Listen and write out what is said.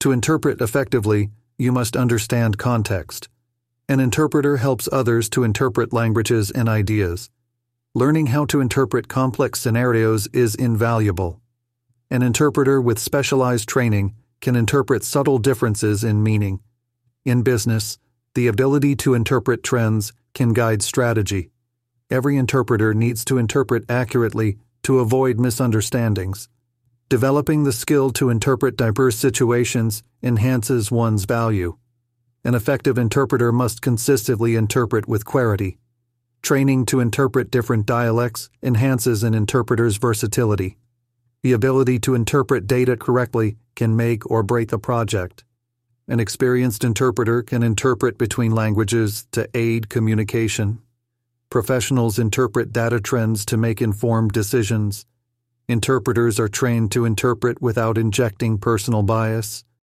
To interpret effectively, you must understand context. An interpreter helps others to interpret languages and ideas. Learning how to interpret complex scenarios is invaluable. An interpreter with specialized training can interpret subtle differences in meaning. In business, the ability to interpret trends can guide strategy. Every interpreter needs to interpret accurately to avoid misunderstandings. Developing the skill to interpret diverse situations enhances one's value. An effective interpreter must consistently interpret with clarity. Training to interpret different dialects enhances an interpreter's versatility. The ability to interpret data correctly can make or break a project. An experienced interpreter can interpret between languages to aid communication. Professionals interpret data trends to make informed decisions. Interpreters are trained to interpret without injecting personal bias.